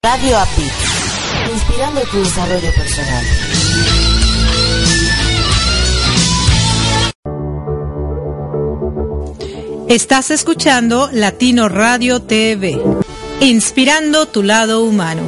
Radio API, inspirando tu desarrollo personal. Estás escuchando Latino Radio TV, inspirando tu lado humano.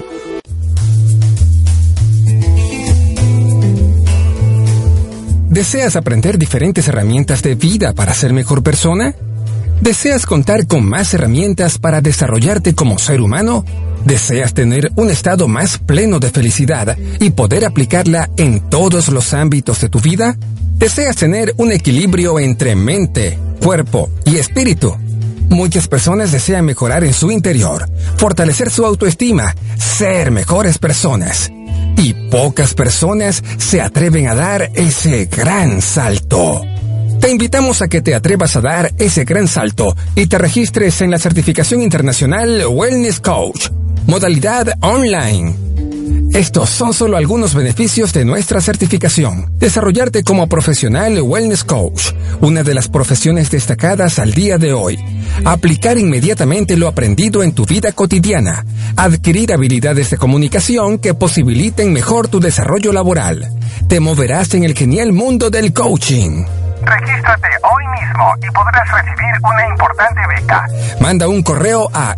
¿Deseas aprender diferentes herramientas de vida para ser mejor persona? ¿Deseas contar con más herramientas para desarrollarte como ser humano? ¿Deseas tener un estado más pleno de felicidad y poder aplicarla en todos los ámbitos de tu vida? ¿Deseas tener un equilibrio entre mente, cuerpo y espíritu? Muchas personas desean mejorar en su interior, fortalecer su autoestima, ser mejores personas. Y pocas personas se atreven a dar ese gran salto. Te invitamos a que te atrevas a dar ese gran salto y te registres en la certificación internacional Wellness Coach, modalidad online. Estos son solo algunos beneficios de nuestra certificación. Desarrollarte como profesional Wellness Coach, una de las profesiones destacadas al día de hoy. Aplicar inmediatamente lo aprendido en tu vida cotidiana. Adquirir habilidades de comunicación que posibiliten mejor tu desarrollo laboral. Te moverás en el genial mundo del coaching. Regístrate hoy mismo y podrás recibir una importante beca. Manda un correo a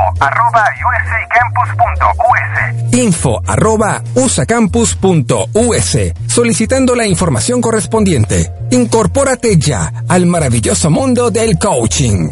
info@usacampus.us solicitando la información correspondiente. Incorpórate ya al maravilloso mundo del coaching.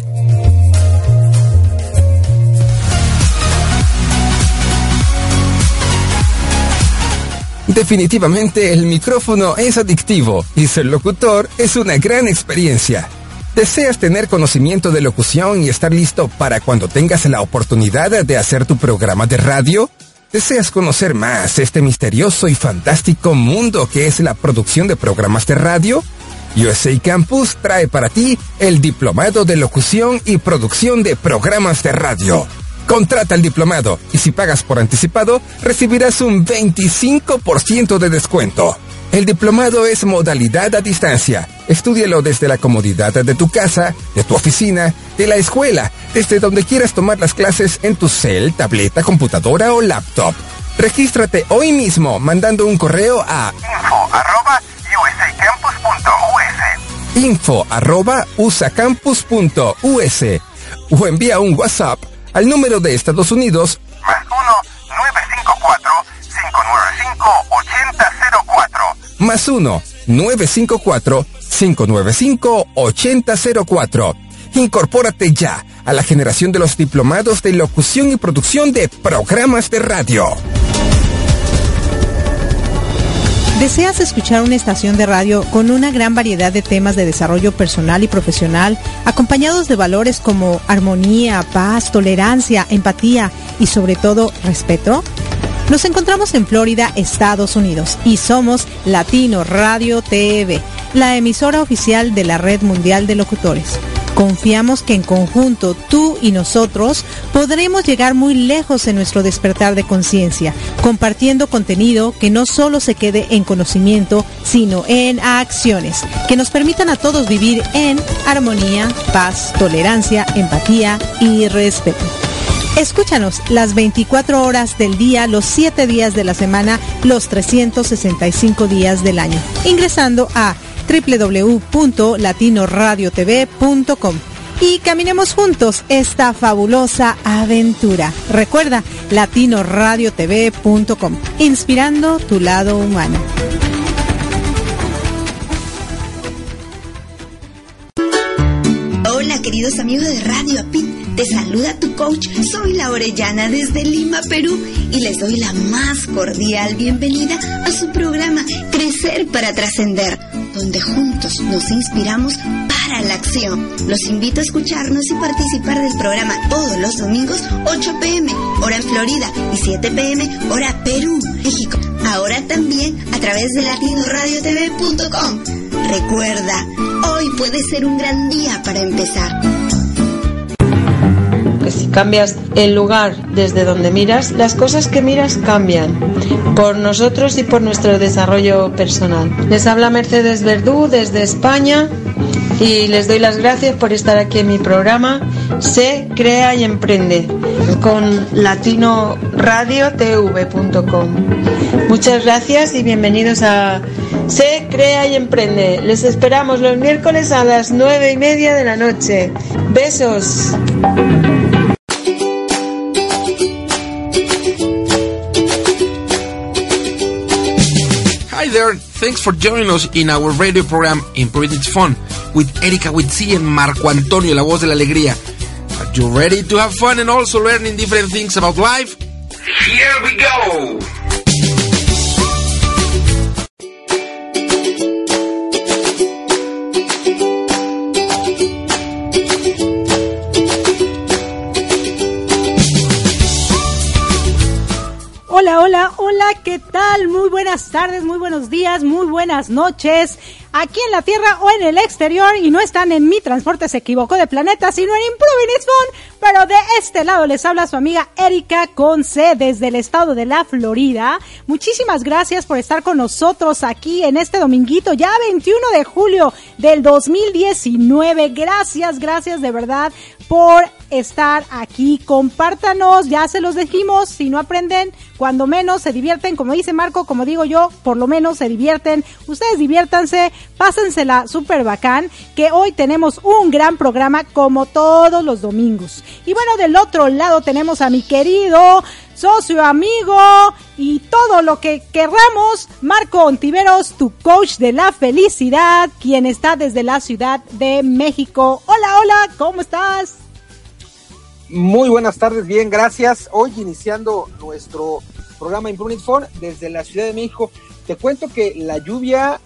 Definitivamente el micrófono es adictivo y ser locutor es una gran experiencia. ¿Deseas tener conocimiento de locución y estar listo para cuando tengas la oportunidad de hacer tu programa de radio? ¿Deseas conocer más este misterioso y fantástico mundo que es la producción de programas de radio? USA Campus trae para ti el Diplomado de Locución y Producción de Programas de Radio. Contrata el diplomado y si pagas por anticipado, recibirás un 25% de descuento. El diplomado es modalidad a distancia. Estúdialo desde la comodidad de tu casa, de tu oficina, de la escuela, desde donde quieras tomar las clases en tu cel, tableta, computadora o laptop. Regístrate hoy mismo mandando un correo a info@usacampus.us o envía un WhatsApp al número de Estados Unidos +1-954-595-8004 +1-954-595-8004. Incorpórate ya a la generación de los diplomados de locución y producción de programas de radio. ¿Deseas escuchar una estación de radio con una gran variedad de temas de desarrollo personal y profesional, acompañados de valores como armonía, paz, tolerancia, empatía y sobre todo respeto? Nos encontramos en Florida, Estados Unidos, y somos Latino Radio TV, la emisora oficial de la Red Mundial de Locutores. Confiamos que en conjunto, tú y nosotros, podremos llegar muy lejos en nuestro despertar de conciencia, compartiendo contenido que no solo se quede en conocimiento, sino en acciones, que nos permitan a todos vivir en armonía, paz, tolerancia, empatía y respeto. Escúchanos las 24 horas del día, los 7 días de la semana, los 365 días del año, ingresando a www.latinoradiotv.com y caminemos juntos esta fabulosa aventura. Recuerda, latinoradiotv.com, inspirando tu lado humano. Hola, queridos amigos de Radio API. Te saluda tu coach, soy la Orellana desde Lima, Perú, y les doy la más cordial bienvenida a su programa Crecer para Trascender, donde juntos nos inspiramos para la acción. Los invito a escucharnos y participar del programa todos los domingos, 8 p.m., hora en Florida, y 7 p.m., hora Perú, México. Ahora también a través de latinoradiotv.com. Recuerda, hoy puede ser un gran día para empezar. Que si cambias el lugar desde donde miras, las cosas que miras cambian por nosotros y por nuestro desarrollo personal. Les habla Mercedes Verdú desde España y les doy las gracias por estar aquí en mi programa Se Crea y Emprende con latinoradiotv.com. Muchas gracias y bienvenidos a Se Crea y Emprende. Les esperamos los miércoles a las 9:30 de la noche. Besos. Hi there, thanks for joining us in our radio program Improving It's Fun with Erika Witsi and Marco Antonio, la voz de la alegría. Are you ready to have fun and also learning different things about life? Here we go! Hola, ¿qué tal? Muy buenas tardes, muy buenos días, muy buenas noches. Aquí en la Tierra o en el exterior, y no están en Mi Transporte Se Equivocó de Planeta, sino en Improving It's Fun. Pero de este lado les habla su amiga Erika con C desde el estado de la Florida. Muchísimas gracias por estar con nosotros aquí en este dominguito, ya 21 de julio del 2019. Gracias de verdad por estar aquí. Compártanos, ya se los dijimos, si no aprenden, cuando menos se divierten, como dice Marco, como digo yo, por lo menos se divierten. Ustedes diviértanse, pásensela súper bacán, que hoy tenemos un gran programa como todos los domingos. Y bueno, del otro lado tenemos a mi querido socio, amigo y todo lo que querramos, Marco Ontiveros, tu coach de la felicidad, quien está desde la Ciudad de México. Hola, ¿cómo estás? Muy buenas tardes, bien, gracias. Hoy iniciando nuestro programa Improving It's Fun desde la Ciudad de México. Te cuento que la lluvia,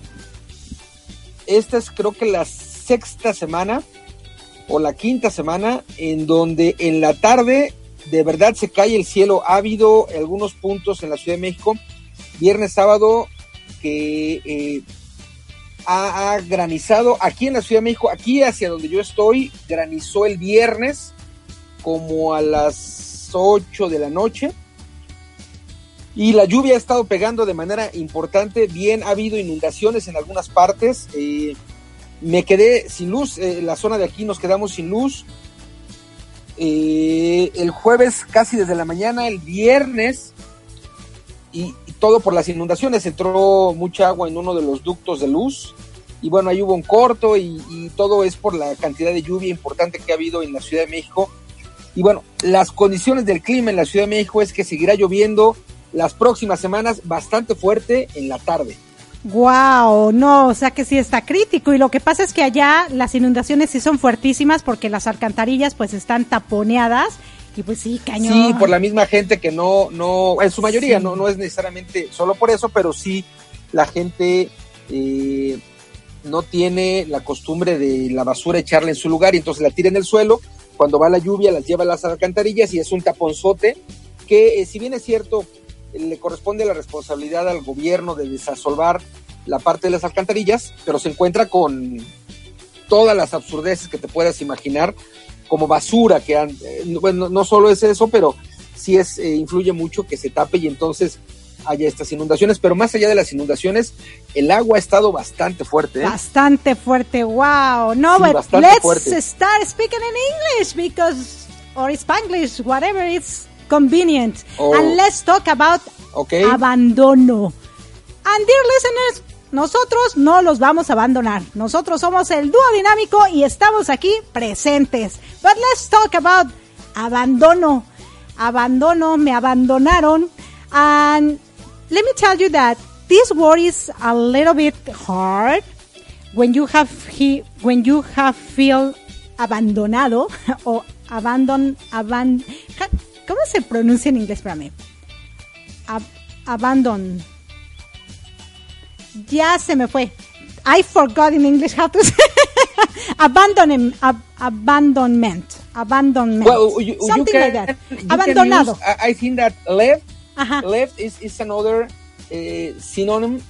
esta es creo que la sexta semana o la quinta semana en donde en la tarde de verdad se cae el cielo. Ha habido algunos puntos en la Ciudad de México, viernes, sábado, que ha granizado. Aquí en la Ciudad de México, aquí hacia donde yo estoy, granizó el viernes como a las 8 de la noche, y la lluvia ha estado pegando de manera importante. Bien, ha habido inundaciones en algunas partes. Me quedé sin luz, la zona de aquí nos quedamos sin luz el jueves casi desde la mañana, el viernes, y todo por las inundaciones. Entró mucha agua en uno de los ductos de luz, y bueno, ahí hubo un corto, y todo es por la cantidad de lluvia importante que ha habido en la Ciudad de México. Y bueno, las condiciones del clima en la Ciudad de México es que seguirá lloviendo las próximas semanas bastante fuerte en la tarde. Wow, no, o sea que sí está crítico, y lo que pasa es que allá las inundaciones sí son fuertísimas porque las alcantarillas pues están taponeadas y pues sí, cañón. Sí, por la misma gente que no, en su mayoría, sí. no es necesariamente solo por eso, pero sí la gente no tiene la costumbre de la basura echarla en su lugar, y entonces la tira en el suelo. Cuando va la lluvia las lleva a las alcantarillas y es un taponzote que, si bien es cierto, le corresponde la responsabilidad al gobierno de desasolvar la parte de las alcantarillas, pero se encuentra con todas las absurdeces que te puedas imaginar, como basura, que bueno, no solo es eso, pero sí influye mucho que se tape y entonces haya estas inundaciones. Pero más allá de las inundaciones, el agua ha estado bastante fuerte. Bastante fuerte, wow. No, sí, but let's fuerte. Start speaking in English or Spanglish, whatever it's convenient. And let's talk about abandono. And dear listeners, nosotros no los vamos a abandonar. Nosotros somos el dúo dinámico y estamos aquí presentes. But let's talk about abandono. Abandono, me abandonaron. And let me tell you that this word is a little bit hard when you have feel abandonado o ¿cómo se pronuncia en inglés para mí? Abandon. Ya se me fue. I forgot in English how to say abandonment. Well, something like that. Abandonado. I think that left is another synonym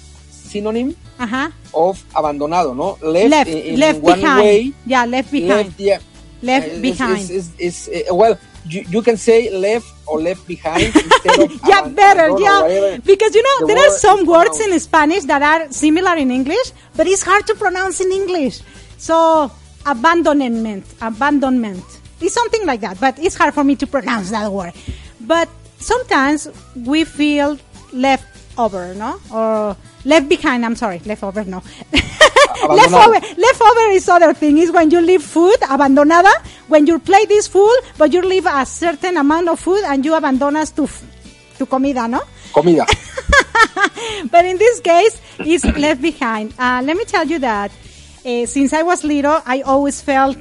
of abandonado, ¿no? Left one behind. Way. Yeah, left behind. Left behind. Well, you can say left or left behind instead of yeah, better, yeah. Because there are some words in Spanish that are similar in English, but it's hard to pronounce in English. So abandonment. It's something like that, but it's hard for me to pronounce that word. But sometimes we feel left over, no? Or left behind, I'm sorry, left over, no. Leftover is other thing. Is when you leave food, abandonada. When your plate is full, but you leave a certain amount of food and you abandonas to comida, no? Comida. But in this case, it's left behind. Let me tell you that since I was little, I always felt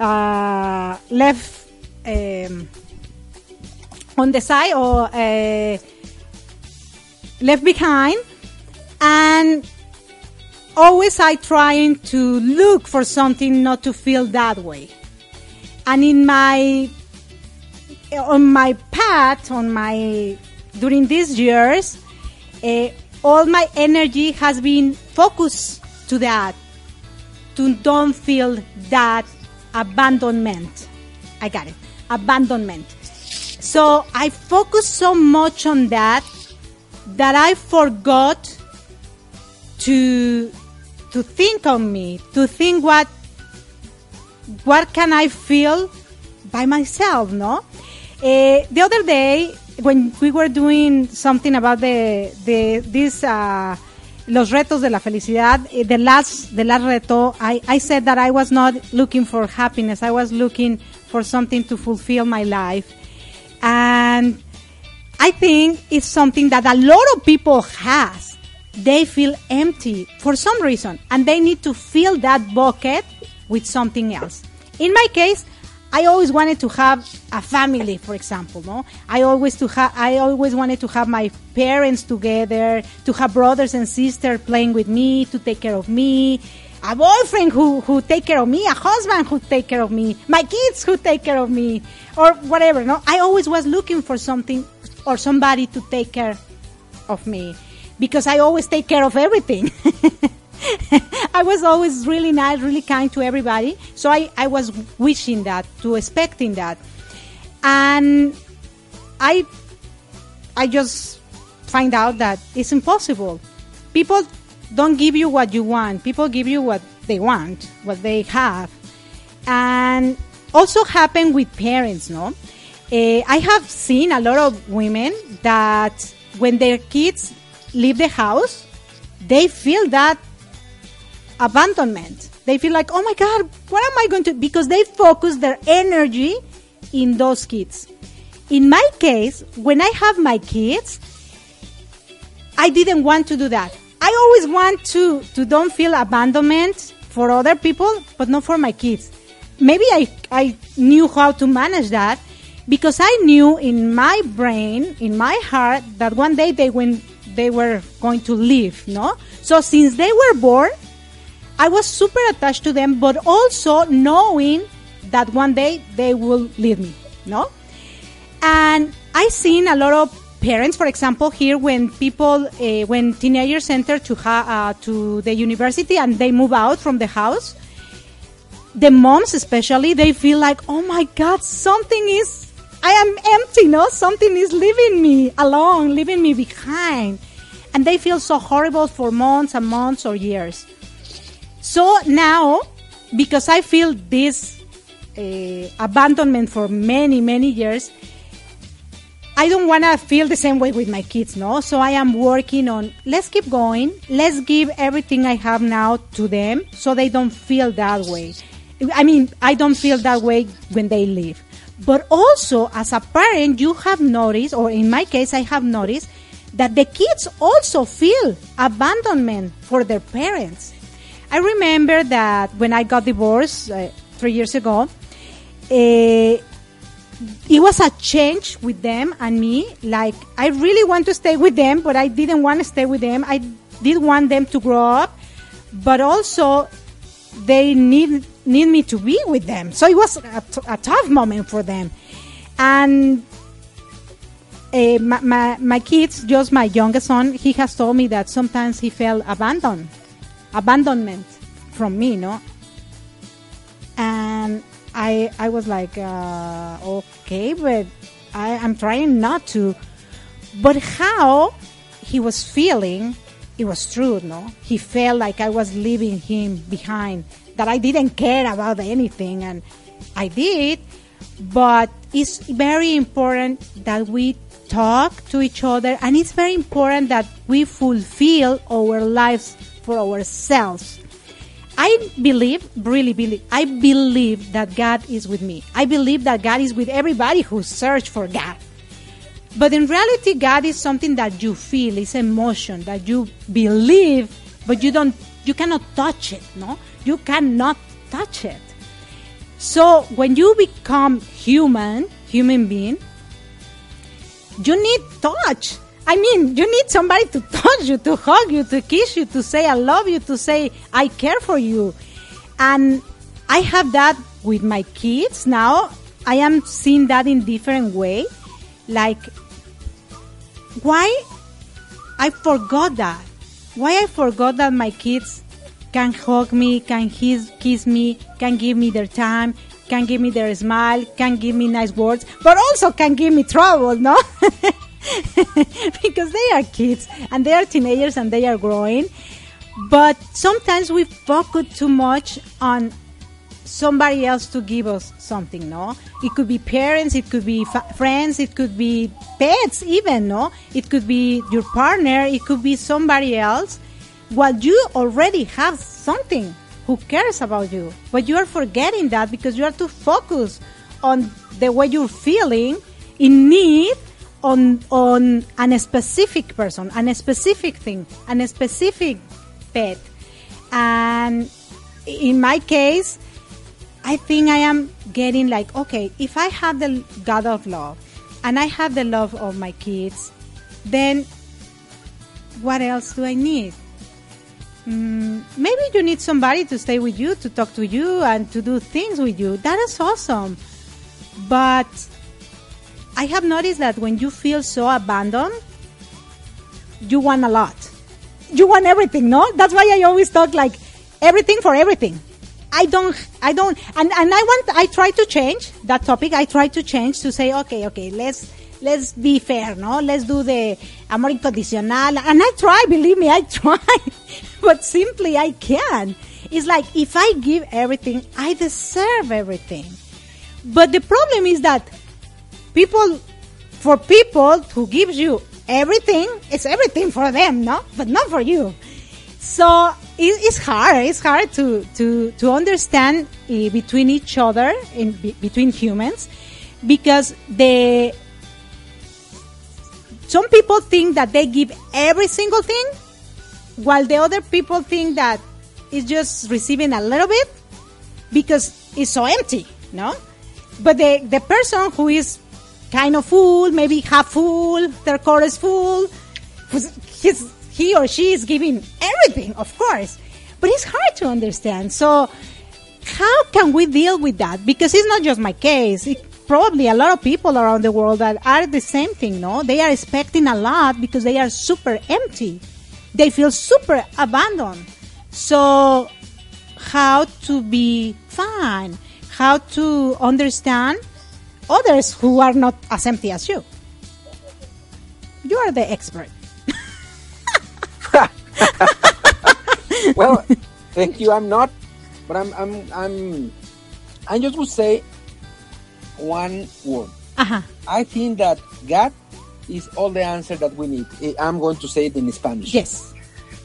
left on the side or left behind, and always I trying to look for something not to feel that way. And on my path, during these years, all my energy has been focused to that, to don't feel that abandonment. I got it. Abandonment. So I focused so much on that I forgot to think on me, to think what can I feel by myself, no? The other day, when we were doing something about this los retos de la felicidad, the last reto, I said that I was not looking for happiness. I was looking for something to fulfill my life. And I think it's something that a lot of people has. They feel empty for some reason, and they need to fill that bucket with something else. In my case, I always wanted to have a family, for example, no? I always wanted to have my parents together, to have brothers and sisters playing with me, to take care of me, a boyfriend who take care of me, a husband who take care of me, my kids who take care of me, or whatever, no? I always was looking for something or somebody to take care of me, because I always take care of everything. I was always really nice, really kind to everybody. So I was wishing that, expecting that. And I just find out that it's impossible. People don't give you what you want. People give you what they want, what they have. And also happen with parents, no? I have seen a lot of women that when their kids leave the house, they feel that abandonment. They feel like, oh my God, what am I going to... Because they focus their energy in those kids. In my case, when I have my kids, I didn't want to do that. I always want to don't feel abandonment for other people, but not for my kids. Maybe I knew how to manage that, because I knew in my brain, in my heart, that one day they were going to leave, no? So since they were born, I was super attached to them, but also knowing that one day they will leave me, no? And I seen a lot of parents, for example, here when teenagers enter to the university and they move out from the house, the moms especially, they feel like, oh my God, I am empty, no? Something is leaving me alone, leaving me behind. And they feel so horrible for months and months or years. So now, because I feel this abandonment for many, many years, I don't want to feel the same way with my kids, no? So I am working on, let's keep going. Let's give everything I have now to them so they don't feel that way. I mean, I don't feel that way when they leave. But also, as a parent, you have noticed, or in my case, I have noticed, that the kids also feel abandonment for their parents. I remember that when I got divorced 3 years ago, it was a change with them and me. Like, I really want to stay with them, but I didn't want to stay with them. I did want them to grow up, but also they need me to be with them. So it was a tough moment for them. And my kids, just my youngest son, he has told me that sometimes he felt abandonment from me, no? And I was like, okay, but I'm trying not to. But how he was feeling it was true, no? He felt like I was leaving him behind, that I didn't care about anything, and I did. But it's very important that we talk to each other, and it's very important that we fulfill our lives for ourselves. I believe, really believe, I believe that God is with me. I believe that God is with everybody who search for God. But in reality, God is something that you feel, it's emotion that you believe, but you cannot touch it, no? You cannot touch it. So when you become human being, you need touch. I mean, you need somebody to touch you, to hug you, to kiss you, to say I love you, to say I care for you. And I have that with my kids now. I am seeing that in different way. Like, why I forgot that. Why I forgot that my kids can hug me, can kiss me, can give me their time, can give me their smile, can give me nice words, but also can give me trouble, no? Because they are kids and they are teenagers and they are growing. But sometimes we focus too much on somebody else to give us something, no? It could be parents, it could be friends, it could be pets even, no? It could be your partner, it could be somebody else. While you already have something who cares about you, but you are forgetting that because you are too focused on the way you're feeling in need on a specific person, on a specific thing, on a specific pet. And in my case, I think I am getting like, okay, if I have the God of love and I have the love of my kids, then what else do I need? Maybe you need somebody to stay with you, to talk to you, and to do things with you. That is awesome. But I have noticed that when you feel so abandoned, you want a lot. You want everything, no? That's why I always talk like everything for everything. I don't, and I try to change that topic. I try to change to say, okay, let's be fair, no? Let's do the amor incondicional. And I try, believe me, I try. But simply I can't. It's like, if I give everything, I deserve everything. But the problem is that people who gives you everything, it's everything for them, no? But not for you. So it's hard. It's hard to understand between each other, between humans, because some people think that they give every single thing, while the other people think that it's just receiving a little bit because it's so empty, no? But the person who is kind of full, maybe half full, their core is full, he or she is giving everything, of course. But it's hard to understand. So how can we deal with that? Because it's not just my case. It's probably a lot of people around the world that are the same thing, no? They are expecting a lot because they are super empty. They feel super abandoned. So how to be fine? How to understand others who are not as empty as you? You are the expert. Well, thank you. I'm not, but I just would say one word. Uh-huh. I think that God is all the answer that we need. I'm going to say it in Spanish. Yes.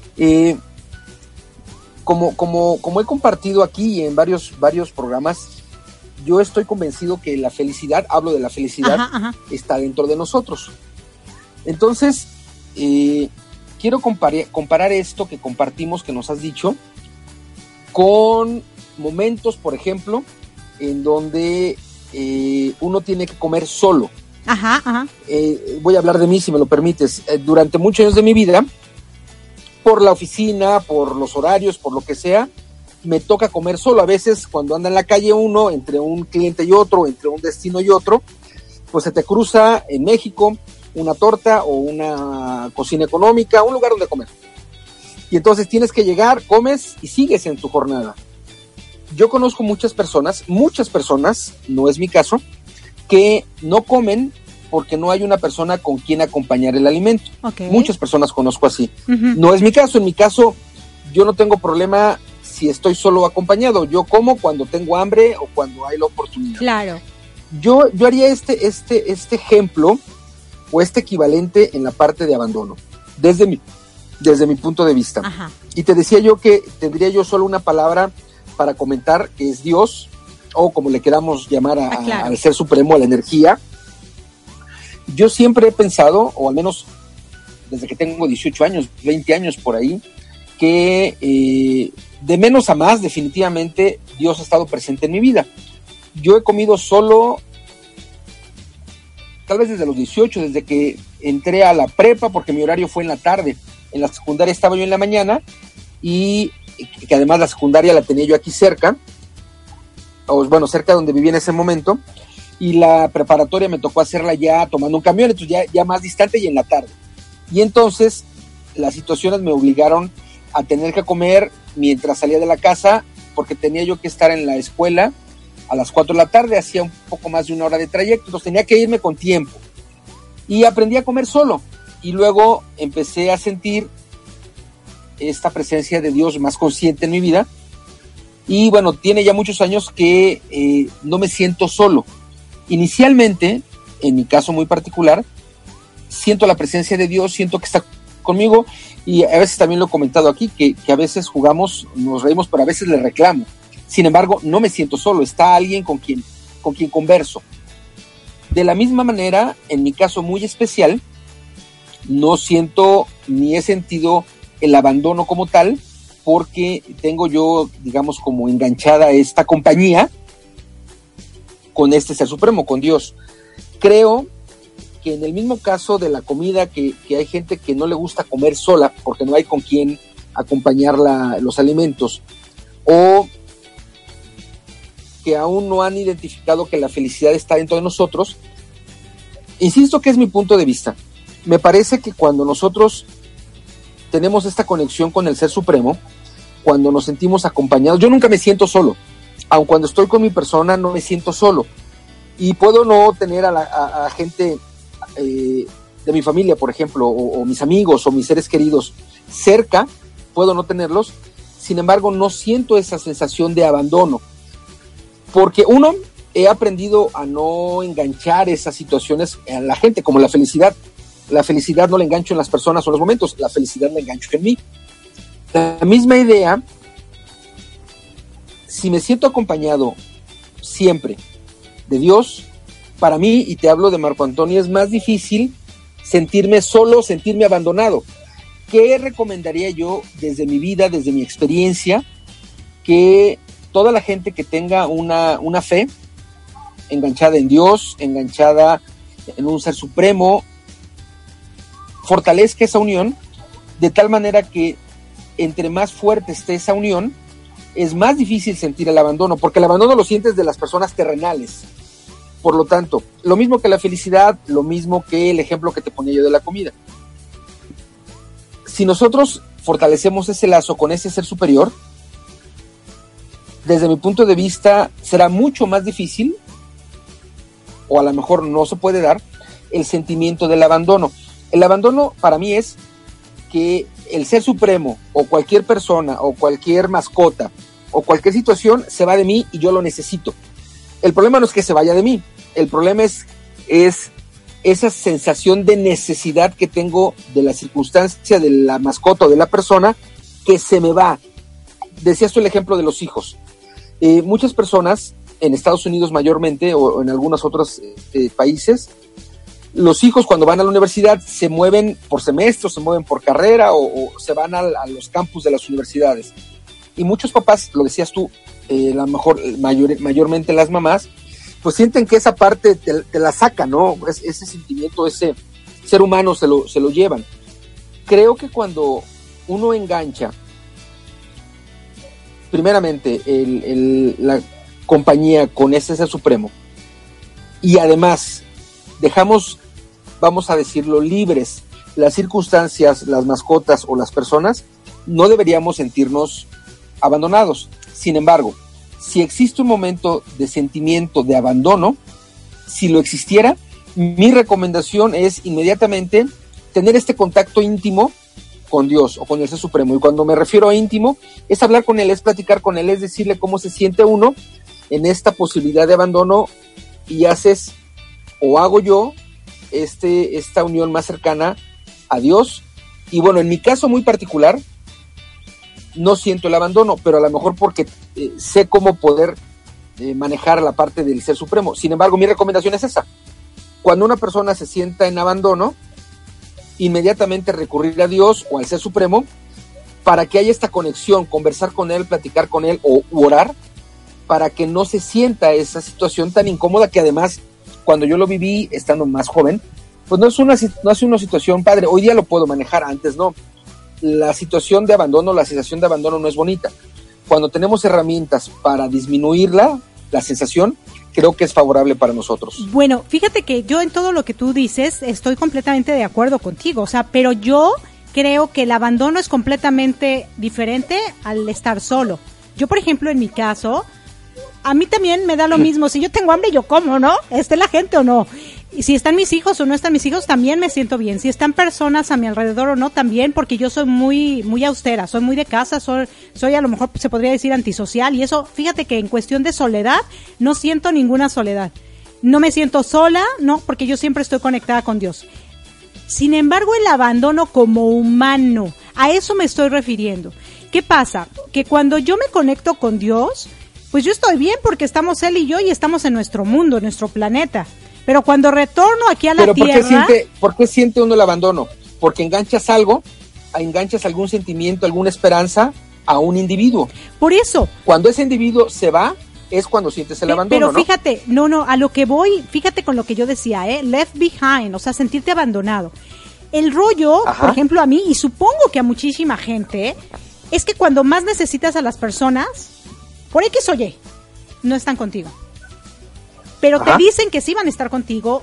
Como he compartido aquí en varios programas, yo estoy convencido que la felicidad, hablo de la felicidad, está dentro de nosotros. Entonces, quiero comparar esto que compartimos, que nos has dicho, con momentos, por ejemplo, en donde uno tiene que comer solo. Voy a hablar de mí, si me lo permites. Durante muchos años de mi vida, por la oficina, por los horarios, por lo que sea, me toca comer solo. A veces, cuando anda en la calle uno, entre un cliente y otro, entre un destino y otro, pues se te cruza en México una torta o una cocina económica, un lugar donde comer. Y entonces tienes que llegar, comes y sigues en tu jornada. Yo conozco muchas personas, no es mi caso, que no comen porque no hay una persona con quien acompañar el alimento. Okay. Muchas personas conozco así. Uh-huh. No es mi caso. En mi caso, yo no tengo problema si estoy solo o acompañado. Yo como cuando tengo hambre o cuando hay la oportunidad. Claro. Yo haría este ejemplo o este equivalente en la parte de abandono, desde mi punto de vista. Ajá. Y te decía yo que tendría yo solo una palabra para comentar, que es Dios, o como le queramos llamar claro. al Ser Supremo, a la energía. Yo siempre he pensado, o al menos desde que tengo 18 años, 20 años por ahí, que de menos a más, definitivamente, Dios ha estado presente en mi vida. Yo he comido solo, tal vez desde los 18, desde que entré a la prepa, porque mi horario fue en la tarde. En la secundaria estaba yo en la mañana, y que además la secundaria la tenía yo aquí cerca, o bueno, cerca de donde vivía en ese momento, y la preparatoria me tocó hacerla ya tomando un camión, entonces ya más distante y en la tarde. Y entonces las situaciones me obligaron a tener que comer mientras salía de la casa, porque tenía yo que estar en la escuela a las 4 de la tarde, hacía un poco más de 1 hora de trayecto, entonces tenía que irme con tiempo. Y aprendí a comer solo, y luego empecé a sentir esta presencia de Dios más consciente en mi vida, y bueno, tiene ya muchos años que no me siento solo. Inicialmente, en mi caso muy particular, siento la presencia de Dios, siento que está conmigo, y a veces también lo he comentado aquí, que a veces jugamos, nos reímos, pero a veces le reclamo. Sin embargo, no me siento solo, está alguien con quien converso. De la misma manera, en mi caso muy especial, no siento ni he sentido el abandono como tal, porque tengo yo, digamos, como enganchada esta compañía con este Ser Supremo, con Dios. Creo que en el mismo caso de la comida, que hay gente que no le gusta comer sola porque no hay con quien acompañar los alimentos, o que aún no han identificado que la felicidad está dentro de nosotros. Insisto que es mi punto de vista. Me parece que cuando nosotros tenemos esta conexión con el Ser Supremo, cuando nos sentimos acompañados, yo nunca me siento solo, aun cuando estoy con mi persona no me siento solo, y puedo no tener a gente de mi familia, por ejemplo, o mis amigos o mis seres queridos cerca, puedo no tenerlos, sin embargo no siento esa sensación de abandono, porque he aprendido a no enganchar esas situaciones a la gente, como la felicidad. La felicidad no la engancho en las personas o en los momentos, la felicidad la engancho en mí. La misma idea, si me siento acompañado siempre de Dios, para mí, y te hablo de Marco Antonio, es más difícil sentirme solo, sentirme abandonado. ¿Qué recomendaría yo desde mi vida, desde mi experiencia? Que toda la gente que tenga una fe enganchada en Dios, enganchada en un Ser Supremo, fortalezca esa unión de tal manera que entre más fuerte esté esa unión, es más difícil sentir el abandono, porque el abandono lo sientes de las personas terrenales. Por lo tanto, lo mismo que la felicidad, lo mismo que el ejemplo que te ponía yo de la comida. Si nosotros fortalecemos ese lazo con ese ser superior, desde mi punto de vista, será mucho más difícil, o a lo mejor no se puede dar, el sentimiento del abandono. El abandono para mí es que el Ser Supremo, o cualquier persona, o cualquier mascota, o cualquier situación se va de mí y yo lo necesito. El problema no es que se vaya de mí, el problema es esa sensación de necesidad que tengo de la circunstancia, de la mascota o de la persona, que se me va. Decías tú el ejemplo de los hijos. Muchas personas, en Estados Unidos mayormente, o en algunos otros países, los hijos cuando van a la universidad se mueven por semestre, se mueven por carrera, o se van a los campus de las universidades. Y muchos papás, lo decías tú, a lo mejor mayormente las mamás, pues sienten que esa parte te la sacan, ¿no? Ese sentimiento, ese ser humano se lo llevan. Creo que cuando uno engancha, primeramente, la compañía con ese Ser Supremo, y además dejamos, vamos a decirlo, libres las circunstancias, las mascotas o las personas, no deberíamos sentirnos abandonados. Sin embargo, si existe un momento de sentimiento de abandono, si lo existiera, mi recomendación es inmediatamente tener este contacto íntimo con Dios o con el Ser Supremo. Y cuando me refiero a íntimo, es hablar con Él, es platicar con Él, es decirle cómo se siente uno en esta posibilidad de abandono, y haces o hago yo esta unión más cercana a Dios. Y bueno, en mi caso muy particular, no siento el abandono, pero a lo mejor porque sé cómo poder manejar la parte del Ser Supremo. Sin embargo, mi recomendación es esa. Cuando una persona se sienta en abandono, inmediatamente recurrir a Dios o al Ser Supremo para que haya esta conexión, conversar con Él, platicar con Él o orar, para que no se sienta esa situación tan incómoda que además, cuando yo lo viví estando más joven, pues no es una situación padre. Hoy día lo puedo manejar, antes no. La situación de abandono, la sensación de abandono no es bonita. Cuando tenemos herramientas para disminuirla, la sensación, creo que es favorable para nosotros. Bueno, fíjate que yo en todo lo que tú dices estoy completamente de acuerdo contigo, o sea, pero yo creo que el abandono es completamente diferente al estar solo. Yo, por ejemplo, en mi caso, a mí también me da lo mismo. Si yo tengo hambre, yo como, ¿no? ¿Esté la gente o no? Y si están mis hijos o no están mis hijos, también me siento bien. Si están personas a mi alrededor o no, también, porque yo soy muy austera, soy muy de casa, soy a lo mejor se podría decir antisocial, y eso, fíjate que en cuestión de soledad, no siento ninguna soledad. No me siento sola, no, porque yo siempre estoy conectada con Dios. Sin embargo, el abandono como humano, a eso me estoy refiriendo. ¿Qué pasa? Que cuando yo me conecto con Dios, pues yo estoy bien porque estamos Él y yo y estamos en nuestro mundo, en nuestro planeta. Pero cuando retorno aquí a la Tierra... ¿Por qué siente uno el abandono? Porque enganchas algo, enganchas algún sentimiento, alguna esperanza a un individuo. Por eso. Cuando ese individuo se va, es cuando sientes el abandono, pero fíjate, no, a lo que voy, fíjate con lo que yo decía, left behind, o sea, sentirte abandonado. El rollo, por ejemplo, a mí, y supongo que a muchísima gente, es que cuando más necesitas a las personas, por X o Y, no están contigo. Pero te dicen que sí van a estar contigo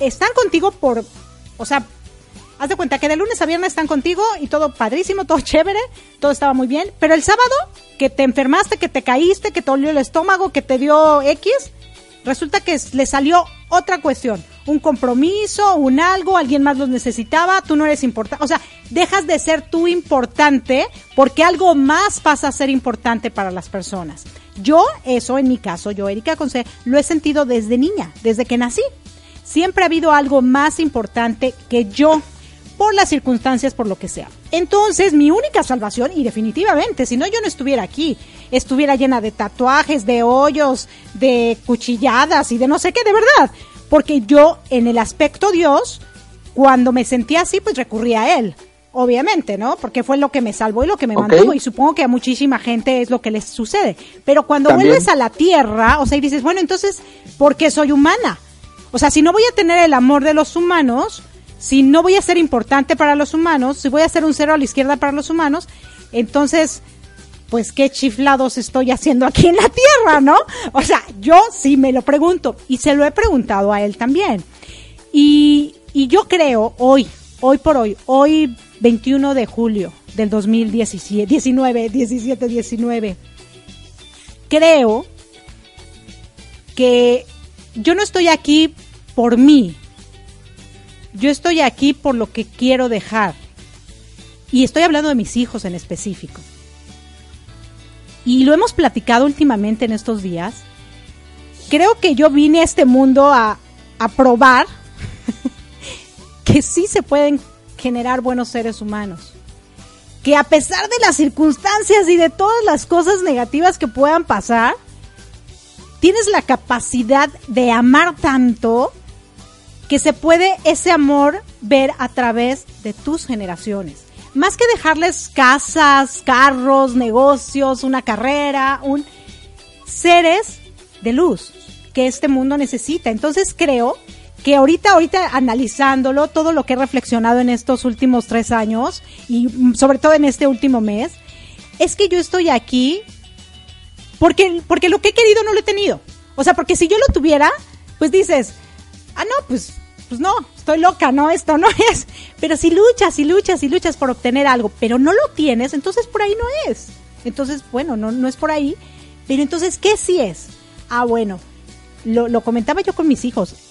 por, o sea, haz de cuenta que de lunes a viernes están contigo y todo padrísimo, todo chévere, todo estaba muy bien, pero el sábado que te enfermaste, que te caíste, que te dolió el estómago, que te dio X, resulta que le salió otra cuestión, un compromiso, un algo, alguien más los necesitaba, tú no eres importante, o sea, dejas de ser tú importante porque algo más pasa a ser importante para las personas. Yo, eso en mi caso, yo, Erika Conce, lo he sentido desde niña, desde que nací. Siempre ha habido algo más importante que yo, por las circunstancias, por lo que sea. Entonces, mi única salvación, y definitivamente, si no yo no estuviera aquí, estuviera llena de tatuajes, de hoyos, de cuchilladas y de no sé qué, de verdad. Porque yo, en el aspecto Dios, cuando me sentía así, pues recurría a Él. Obviamente, ¿no? Porque fue lo que me salvó y lo que me mantuvo, y supongo que a muchísima gente es lo que les sucede. Pero cuando vuelves a la tierra, o sea, y dices, bueno, entonces, ¿por qué soy humana? O sea, si no voy a tener el amor de los humanos, si no voy a ser importante para los humanos, si voy a ser un cero a la izquierda para los humanos, entonces, pues, ¿qué chiflados estoy haciendo aquí en la tierra, no? O sea, yo sí me lo pregunto, y se lo he preguntado a él también. Y yo creo, hoy 21 de julio del 2019, creo que yo no estoy aquí por mí, yo estoy aquí por lo que quiero dejar, y estoy hablando de mis hijos en específico, y lo hemos platicado últimamente en estos días. Creo que yo vine a este mundo a probar que sí se pueden generar buenos seres humanos, que a pesar de las circunstancias y de todas las cosas negativas que puedan pasar, tienes la capacidad de amar tanto que se puede ese amor ver a través de tus generaciones. Más que dejarles casas, carros, negocios, una carrera, seres de luz que este mundo necesita. Entonces creo que ahorita analizándolo, todo lo que he reflexionado en estos últimos 3 años y sobre todo en este último mes, es que yo estoy aquí porque lo que he querido no lo he tenido. O sea, porque si yo lo tuviera, pues dices, pues no, estoy loca, no, esto no es. Pero si luchas por obtener algo, pero no lo tienes, entonces por ahí no es. Entonces, bueno, no es por ahí. Pero entonces, ¿qué sí es? Bueno, lo comentaba yo con mis hijos.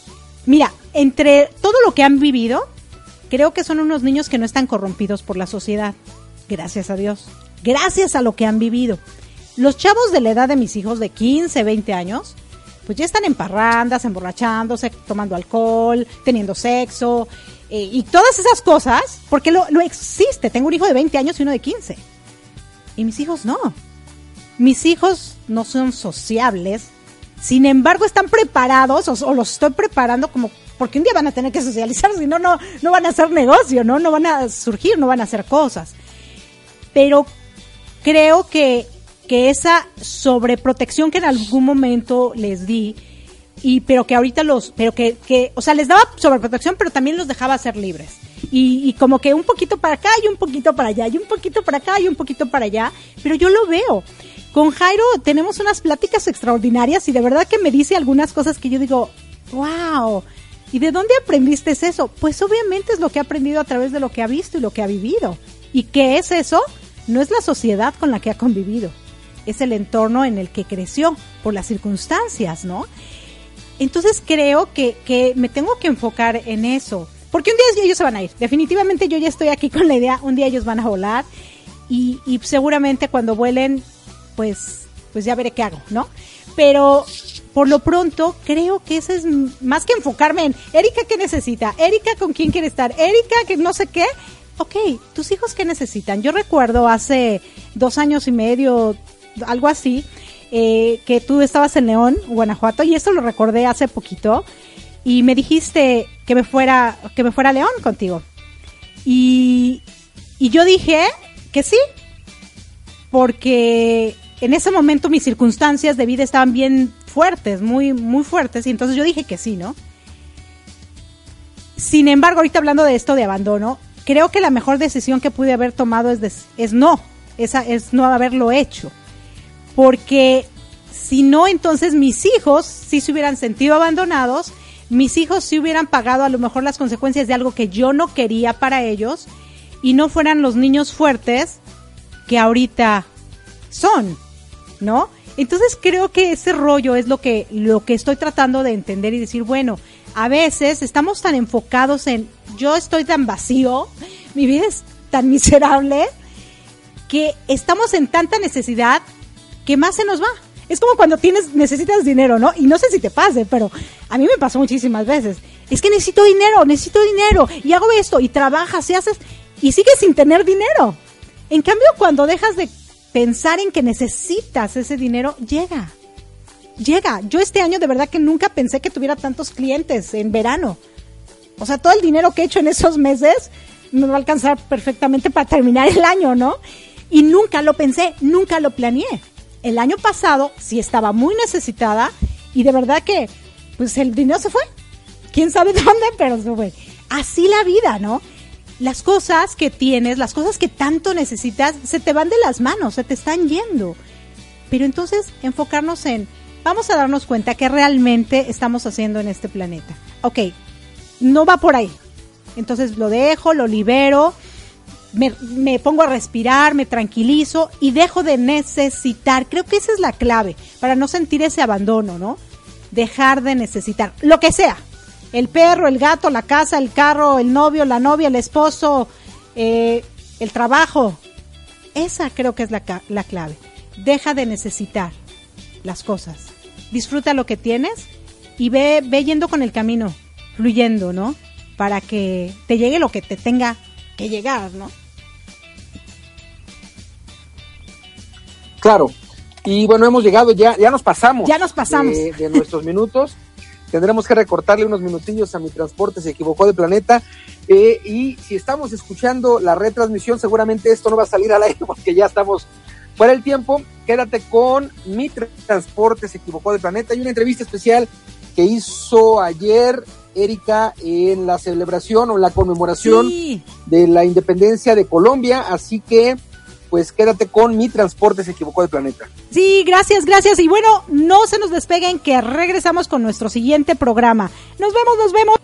Mira, entre todo lo que han vivido, creo que son unos niños que no están corrompidos por la sociedad. Gracias a Dios. Gracias a lo que han vivido. Los chavos de la edad de mis hijos, de 15, 20 años, pues ya están en parrandas, emborrachándose, tomando alcohol, teniendo sexo, y todas esas cosas, porque lo existe. Tengo un hijo de 20 años y uno de 15. Y mis hijos no. Mis hijos no son sociables. Sin embargo, están preparados, o los estoy preparando como, porque un día van a tener que socializar, si no, no van a hacer negocio, ¿no? No van a surgir, no van a hacer cosas. Pero creo que esa sobreprotección que en algún momento les di, pero que ahorita o sea, les daba sobreprotección, pero también los dejaba ser libres. Y como que un poquito para acá y un poquito para allá, y un poquito para acá y un poquito para allá, pero yo lo veo. Con Jairo tenemos unas pláticas extraordinarias y de verdad que me dice algunas cosas que yo digo, wow, ¿y de dónde aprendiste eso? Pues obviamente es lo que ha aprendido a través de lo que ha visto y lo que ha vivido. ¿Y qué es eso? No es la sociedad con la que ha convivido, es el entorno en el que creció, por las circunstancias, ¿no? Entonces creo que me tengo que enfocar en eso, porque un día ellos se van a ir. Definitivamente yo ya estoy aquí con la idea, un día ellos van a volar y seguramente cuando vuelen, pues ya veré qué hago, ¿no? Pero por lo pronto creo que eso es más que enfocarme en Erika, ¿qué necesita? Erika, ¿con quién quiere estar? Erika, que no sé qué. Ok, ¿tus hijos qué necesitan? Yo recuerdo hace 2 años y medio, algo así, que tú estabas en León, Guanajuato, y esto lo recordé hace poquito, y me dijiste que me fuera a León contigo. Y yo dije que sí, porque en ese momento mis circunstancias de vida estaban bien fuertes, muy, muy fuertes, y entonces yo dije que sí, ¿no? Sin embargo, ahorita hablando de esto de abandono, creo que la mejor decisión que pude haber tomado es no haberlo hecho. Porque si no, entonces mis hijos sí se hubieran sentido abandonados, mis hijos sí hubieran pagado a lo mejor las consecuencias de algo que yo no quería para ellos y no fueran los niños fuertes que ahorita son, ¿no? Entonces creo que ese rollo es lo que estoy tratando de entender y decir, bueno, a veces estamos tan enfocados en yo estoy tan vacío, mi vida es tan miserable, que estamos en tanta necesidad que más se nos va. Es como cuando necesitas dinero, ¿no? Y no sé si te pase, pero a mí me pasó muchísimas veces. Es que necesito dinero, y hago esto, y trabajas, y haces, y sigues sin tener dinero. En cambio, cuando dejas de pensar en que necesitas ese dinero, llega. Yo este año de verdad que nunca pensé que tuviera tantos clientes en verano. O sea, todo el dinero que he hecho en esos meses me va a alcanzar perfectamente para terminar el año, ¿no? Y nunca lo pensé, nunca lo planeé. El año pasado sí estaba muy necesitada y de verdad que pues el dinero se fue. ¿Quién sabe dónde? Pero se fue. Así la vida, ¿no? Las cosas que tienes, las cosas que tanto necesitas, se te van de las manos, se te están yendo. Pero entonces enfocarnos en, vamos a darnos cuenta que realmente estamos haciendo en este planeta. Ok, no va por ahí. Entonces lo dejo, lo libero, me pongo a respirar, me tranquilizo y dejo de necesitar. Creo que esa es la clave para no sentir ese abandono, ¿no? Dejar de necesitar, lo que sea. El perro, el gato, la casa, el carro, el novio, la novia, el esposo, el trabajo. Esa creo que es la clave. Deja de necesitar las cosas. Disfruta lo que tienes y ve yendo con el camino, fluyendo, ¿no? Para que te llegue lo que te tenga que llegar, ¿no? Claro. Y bueno, hemos llegado, ya nos pasamos. Ya nos pasamos. De nuestros minutos. Tendremos que recortarle unos minutillos a Mi Transporte Se Equivocó de Planeta. Y si estamos escuchando la retransmisión, seguramente esto no va a salir al aire porque ya estamos fuera del tiempo. Quédate con Mi Transporte Se Equivocó de Planeta. Hay una entrevista especial que hizo ayer Erika en la celebración o la conmemoración de la independencia de Colombia. Así que pues quédate con Mi Transporte Se Equivocó de Planeta. Sí, gracias. Y bueno, no se nos despeguen que regresamos con nuestro siguiente programa. Nos vemos.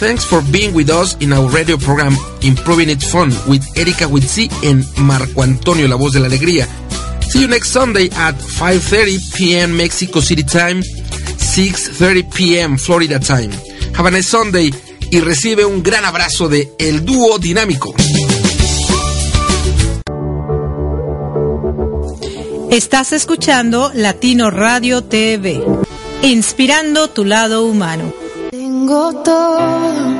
Thanks for being with us in our radio program Improving It Fun with Erika Witsi and Marco Antonio, la voz de la alegría. See you next Sunday at 5:30 p.m. Mexico City time, 6:30 p.m. Florida time. Have a nice Sunday y recibe un gran abrazo de El Dúo Dinámico. Estás escuchando Latino Radio TV, inspirando tu lado humano. Tengo todo